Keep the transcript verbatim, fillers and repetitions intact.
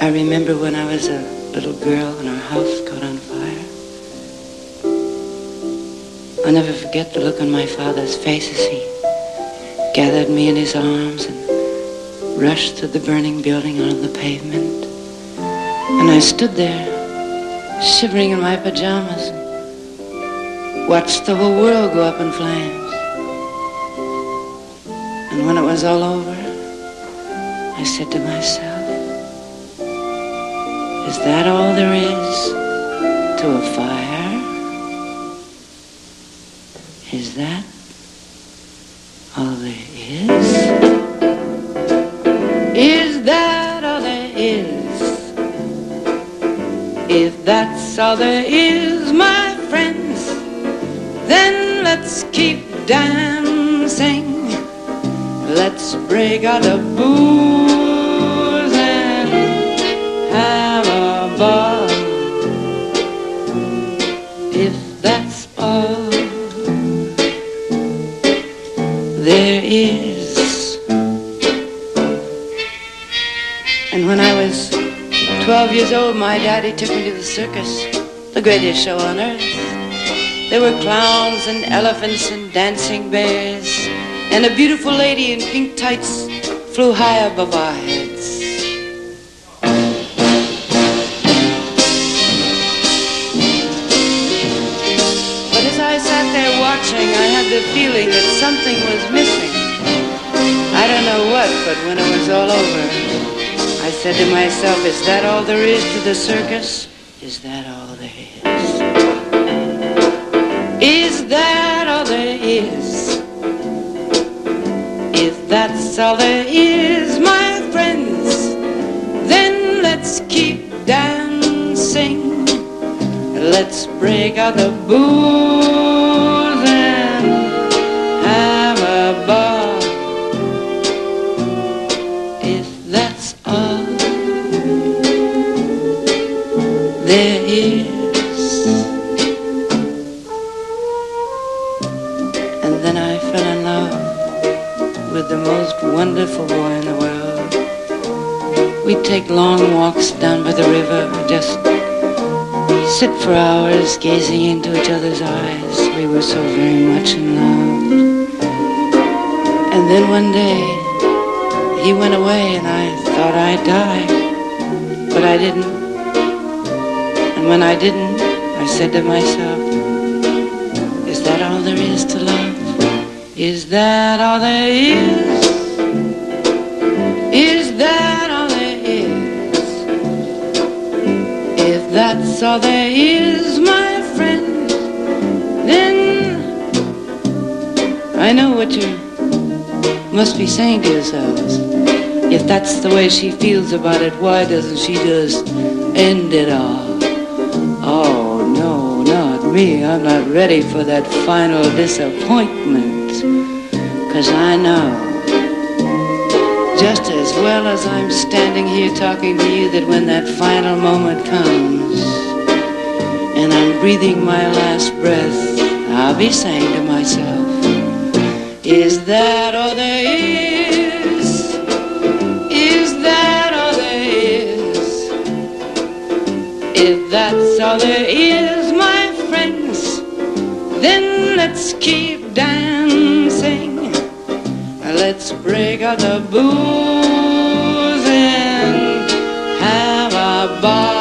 I remember when I was a little girl and our house caught on fire. I'll never forget the look on my father's face as he gathered me in his arms and rushed through the burning building on the pavement. And I stood there, shivering in my pajamas, and watched the whole world go up in flames. And when it was all over, I said to myself, is that all there is to a fire? Is that all there is? Is that all there is? If that's all there is, my friends, then let's keep dancing. Let's break out the booze and have a ball. If that's all there is. And when I was twelve years old, my daddy took me to the circus, the greatest show on earth. There were clowns and elephants and dancing bears, and a beautiful lady in pink tights flew high above our heads. But as I sat there watching, I had the feeling that something was missing. I don't know what, but when it was all over, I said to myself, is that all there is to the circus? Is that all there is? Is that all there is? If that's all there is, my friends, then let's keep dancing. Let's break out the booze and have a ball. If that's all there is. And then I fell in love with the most wonderful boy in the world. We'd take long walks down by the river, just sit for hours gazing into each other's eyes. We were so very much in love. And then one day, he went away and I thought I'd die. But I didn't. And when I didn't, I said to myself, is that all there is to love? Is that all there is? Is that all there is? If that's all there is, my friend, then I know what you must be saying to yourselves. If that's the way she feels about it, why doesn't she just end it all? Oh, no, not me. I'm not ready for that final disappointment. 'Cause I know, just as well as I'm standing here talking to you, that when that final moment comes and I'm breathing my last breath, I'll be saying to myself, is that all there is? Is that all there is? If that's all there is, my friends, then let's keep dancing. Let's break out the booze and have a ball.